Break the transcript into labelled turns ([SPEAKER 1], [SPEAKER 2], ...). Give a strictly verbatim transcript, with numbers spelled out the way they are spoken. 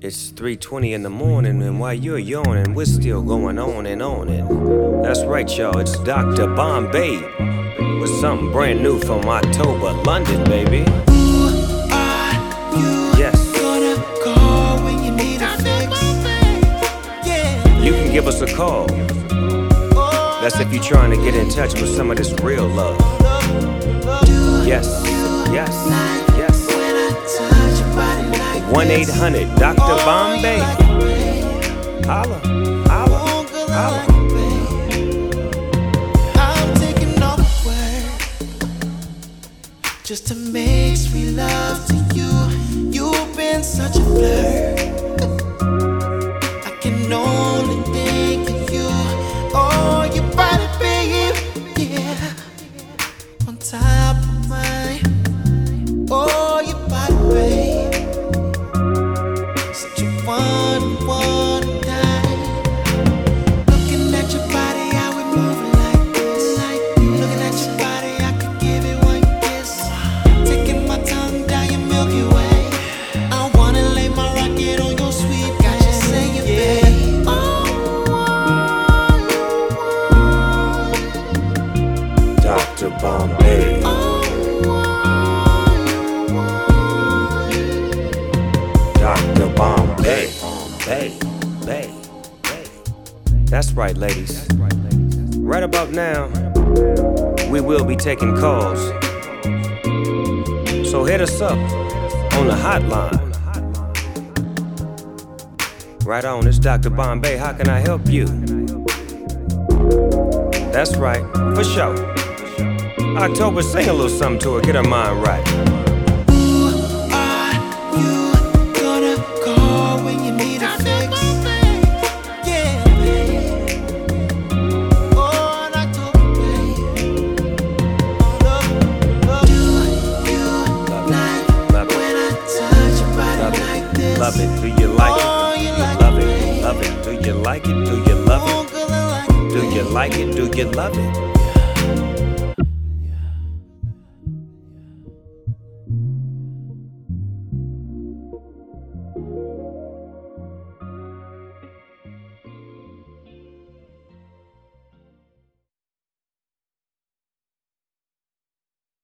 [SPEAKER 1] It's three twenty in the morning, and while you're yawning, we're still going on and on. And that's right, y'all, it's Doctor Bombay with something brand new from October, London, baby.
[SPEAKER 2] Who are you?
[SPEAKER 1] Yes.
[SPEAKER 2] Gonna call when you need a fix. Yeah.
[SPEAKER 1] You can give us a call. That's if you're trying to get in touch with some of this real love. Yes, yes, yes. one eight hundred Doctor Bombay. Holla, holla, holla.
[SPEAKER 2] I'm taking off work just to make sweet love to you. You've been such a blur. I can only think of you. Oh, your body, babe, yeah, on top of mine. Oh, your body, babe, such a one, one night. Looking at your body, how we moving like this. Looking at your body, I could give it one kiss. Taking my tongue down your Milky Way. I wanna lay my rocket on your sweet. Got you saying, babe,
[SPEAKER 1] Doctor Bombay. Doctor Bombay. Bombay. Bay. Bay. That's right, ladies. Right about now, we will be taking calls. So hit us up on the hotline. Right on, it's Doctor Bombay. How can I help you? That's right, for sure. October, sing a little something to her, get her mind right.
[SPEAKER 2] who are you? Gonna call when you need a fix. Yeah, babe. Oh, and October, babe. Love, love. Do you like
[SPEAKER 1] Love it,
[SPEAKER 2] when I touch your body
[SPEAKER 1] love
[SPEAKER 2] like
[SPEAKER 1] it,
[SPEAKER 2] this?
[SPEAKER 1] love it. Do you like
[SPEAKER 2] Oh,
[SPEAKER 1] it?
[SPEAKER 2] you
[SPEAKER 1] Do you
[SPEAKER 2] like
[SPEAKER 1] love
[SPEAKER 2] it,
[SPEAKER 1] it?
[SPEAKER 2] babe.
[SPEAKER 1] Love it. Do you like it? Do you love
[SPEAKER 2] Oh,
[SPEAKER 1] it?
[SPEAKER 2] girl, I like it,
[SPEAKER 1] Do you
[SPEAKER 2] babe.
[SPEAKER 1] like it? Do you love it?